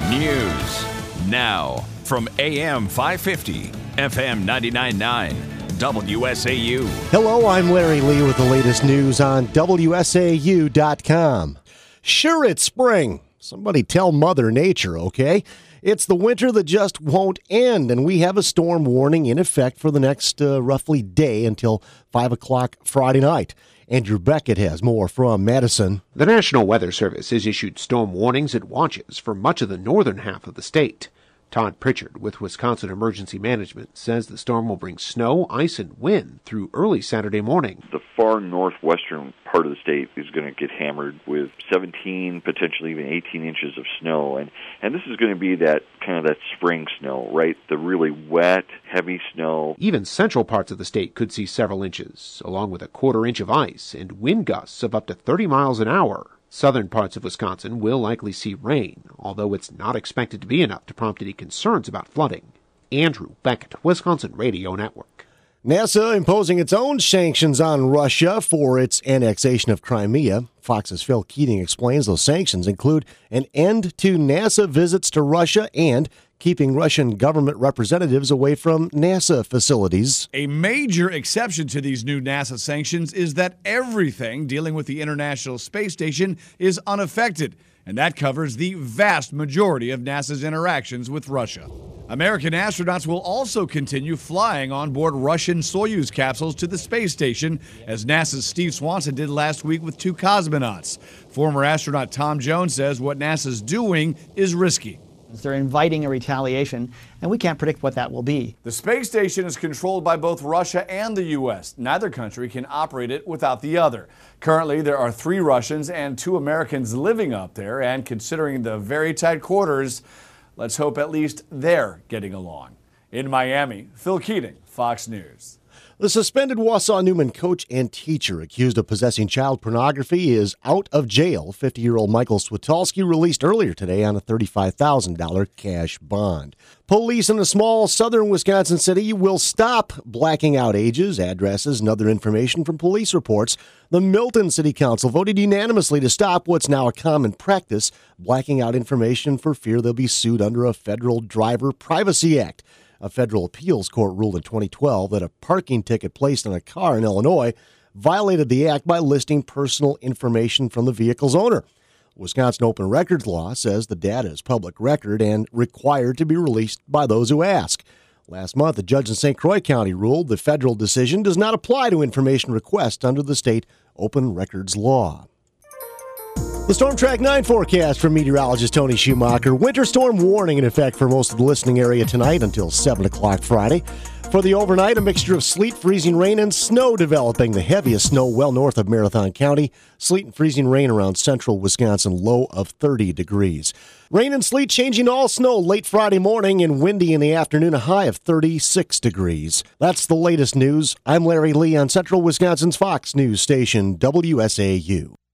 News now from AM 550, FM 99.9, WSAU. Hello, I'm Larry Lee with the latest news on WSAU.com. Sure, it's spring. Somebody tell Mother Nature, okay? It's the winter that just won't end, and we have a storm warning in effect for the next roughly day until 5 o'clock Friday night. Andrew Beckett has more from Madison. The National Weather Service has issued storm warnings and watches for much of the northern half of the state. Todd Pritchard with Wisconsin Emergency Management says the storm will bring snow, ice, and wind through early Saturday morning. The far northwestern part of the state is going to get hammered with 17, potentially even 18 inches of snow. And this is going to be that kind of that spring snow, right? The really wet, heavy snow. Even central parts of the state could see several inches, along with a quarter inch of ice and wind gusts of up to 30 miles an hour. Southern parts of Wisconsin will likely see rain, although it's not expected to be enough to prompt any concerns about flooding. Andrew Beckett, Wisconsin Radio Network. NASA imposing its own sanctions on Russia for its annexation of Crimea. Fox's Phil Keating explains those sanctions include an end to NASA visits to Russia and keeping Russian government representatives away from NASA facilities. A major exception to these new NASA sanctions is that everything dealing with the International Space Station is unaffected, and that covers the vast majority of NASA's interactions with Russia. American astronauts will also continue flying on board Russian Soyuz capsules to the space station, as NASA's Steve Swanson did last week with 2 cosmonauts. Former astronaut Tom Jones says what NASA's doing is risky. They're inviting a retaliation, and we can't predict what that will be. The space station is controlled by both Russia and the U.S. Neither country can operate it without the other. Currently, there are 3 Russians and 2 Americans living up there, and considering the very tight quarters, let's hope at least they're getting along. In Miami, Phil Keating, Fox News. The suspended Wausau Newman coach and teacher accused of possessing child pornography is out of jail. 50-year-old Michael Switalski released earlier today on a $35,000 cash bond. Police in a small southern Wisconsin city will stop blacking out ages, addresses, and other information from police reports. The Milton City Council voted unanimously to stop what's now a common practice, blacking out information for fear they'll be sued under a federal Driver Privacy Act. A federal appeals court ruled in 2012 that a parking ticket placed on a car in Illinois violated the act by listing personal information from the vehicle's owner. Wisconsin open records law says the data is public record and required to be released by those who ask. Last month, a judge in St. Croix County ruled the federal decision does not apply to information requests under the state open records law. The Storm Track 9 forecast from meteorologist Tony Schumacher. Winter storm warning in effect for most of the listening area tonight until 7 o'clock Friday. For the overnight, a mixture of sleet, freezing rain, and snow developing. The heaviest snow well north of Marathon County. Sleet and freezing rain around central Wisconsin, low of 30 degrees. Rain and sleet changing all snow late Friday morning and windy in the afternoon, a high of 36 degrees. That's the latest news. I'm Larry Lee on Central Wisconsin's Fox News station, WSAU.